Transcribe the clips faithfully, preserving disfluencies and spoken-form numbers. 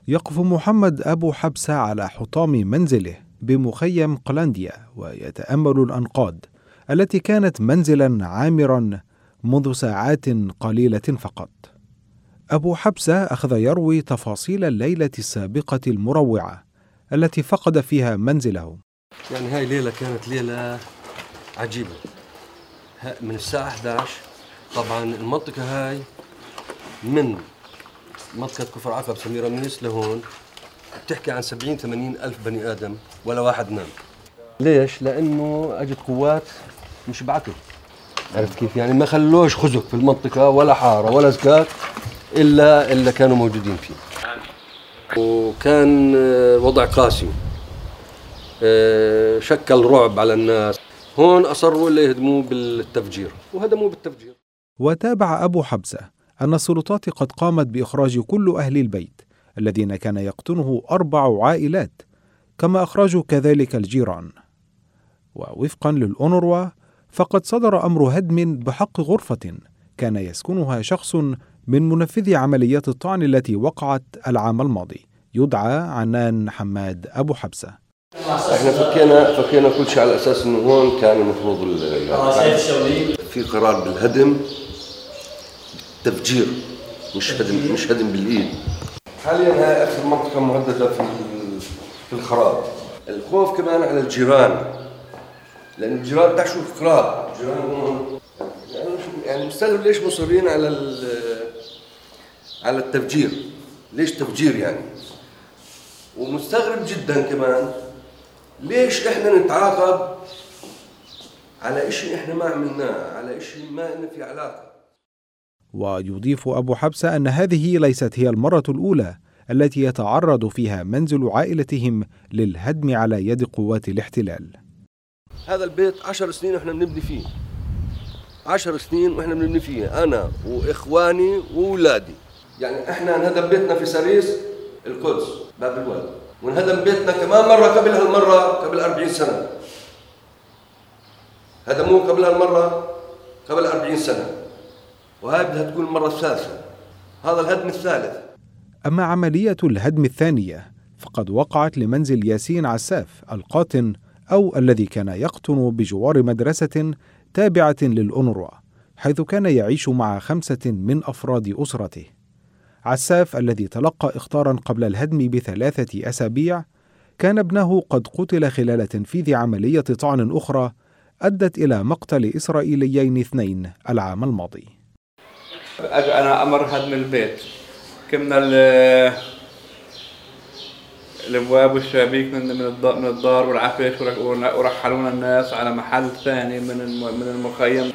يقف محمد أبو حبسة على حطام منزله بمخيم قلانديا ويتأمل الأنقاض التي كانت منزلا عامرا منذ ساعات قليلة فقط. أبو حبسة أخذ يروي تفاصيل الليلة السابقة المروعة التي فقد فيها منزله. يعني هاي ليلة كانت ليلة عجيبة. من الساعة إحدى عشر طبعا المنطقة هاي من منطقة كفر عقب سميراميس لهون بتحكي عن سبعين ثمانين ألف بني آدم ولا واحد نام. ليش؟ لأنه أجت قوات مش بعتوا، عرفت كيف؟ يعني ما خلوش خزق في المنطقة ولا حارة ولا زكاك إلا إلا كانوا موجودين فيه. وكان وضع قاسي، شكل رعب على الناس. هون أصروا اللي يهدموه بالتفجير وهدموه بالتفجير. وتابع أبو حبسة أن السلطات قد قامت بإخراج كل أهل البيت الذين كان يقطنه أربع عائلات، كما أخرجوا كذلك الجيران. ووفقا للأونروا فقد صدر أمر هدم بحق غرفة كان يسكنها شخص من منفذي عمليات الطعن التي وقعت العام الماضي، يدعى عنان حماد أبو حبسة. احنا فكينا فكينا كل شيء على اساس انه هون كان المفروض في قرار بالهدم بالتفجير، مش هدم مش هدم بالايد. حاليا هاي اكثر منطقه مهدده في في الخراب. الخوف كمان على الجيران، لان الجيران بتعشوا خراب، الجيران هون يعني مستغرب ليش مصرين على على التفجير، ليش تفجير يعني؟ ومستغرب جدا كمان ليش احنا نتعاقب على اشي احنا ما عملناه، على اشي ما لنا في علاقة. ويضيف أبو حبسة أن هذه ليست هي المرة الأولى التي يتعرض فيها منزل عائلتهم للهدم على يد قوات الاحتلال. هذا البيت عشر سنين واحنا بنبني فيه، عشر سنين واحنا بنبني فيه أنا وإخواني وأولادي. يعني احنا انهدم بيتنا في سريس القدس باب الوادي، وانهدم بيتنا كمان مرة قبل هالمرة قبل أربعين سنة. هدموه قبل هالمرة قبل أربعين سنة، وهذه بدها تكون المرة الثالثة. هذا الهدم الثالث. أما عملية الهدم الثانية فقد وقعت لمنزل ياسين عساف القاطن، أو الذي كان يقطن بجوار مدرسة تابعة للأونروا، حيث كان يعيش مع خمسة من أفراد أسرته. عساف الذي تلقى إخطارا قبل الهدم بثلاثة أسابيع كان ابنه قد قتل خلال تنفيذ عملية طعن أخرى أدت إلى مقتل إسرائيليين اثنين العام الماضي. أجا أنا أمر هدم البيت، كمنا الأبواب والشبابيك من من الدار والعفش، ورحلونا الناس على محل ثاني من من المخيم.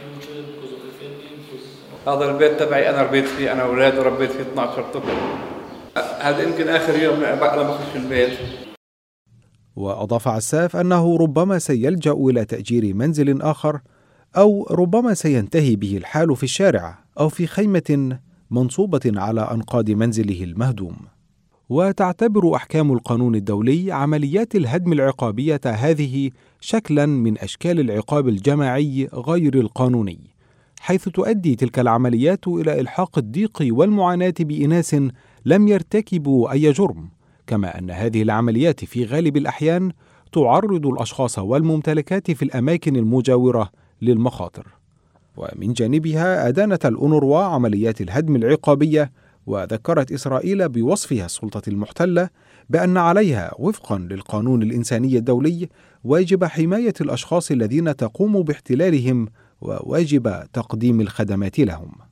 هذا البيت تبعي أنا ربيت فيه أنا وأولادي، وربيت فيه اثني عشر طفل. هذا يمكن آخر يوم بعد ما أخش البيت. وأضاف عساف أنه ربما سيلجأ إلى تأجير منزل آخر، أو ربما سينتهي به الحال في الشارع أو في خيمة منصوبة على أنقاض منزله المهدوم. وتعتبر أحكام القانون الدولي عمليات الهدم العقابية هذه شكلا من أشكال العقاب الجماعي غير القانوني، حيث تؤدي تلك العمليات إلى إلحاق الضيق والمعاناة بإناس لم يرتكبوا أي جرم، كما أن هذه العمليات في غالب الأحيان تعرض الأشخاص والممتلكات في الأماكن المجاورة للمخاطر. ومن جانبها أدانت الأونروا عمليات الهدم العقابية، وذكرت إسرائيل بوصفها السلطة المحتلة بأن عليها وفقا للقانون الإنساني الدولي واجب حماية الأشخاص الذين تقوم باحتلالهم وواجب تقديم الخدمات لهم.